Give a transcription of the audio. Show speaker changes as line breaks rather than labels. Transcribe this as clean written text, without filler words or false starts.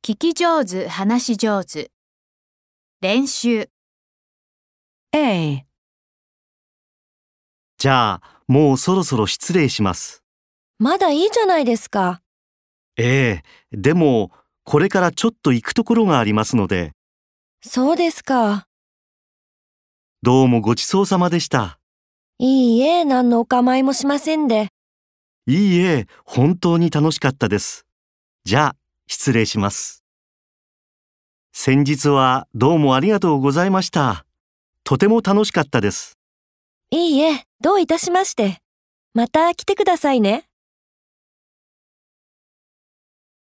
聞き上手、話し上手。練習。
A、
じゃあ、もうそろそろ失礼します。
まだいいじゃないですか。
ええ、でも、これからちょっと行くところがありますので、
そうですか。
どうもごちそうさまでした。
いいえ、何のお構いもしませんで。
いいえ、本当に楽しかったです。じゃあ、失礼します。先日はどうもありがとうございました。とても楽しかったです。
いいえ、どういたしまして。また来てくださいね。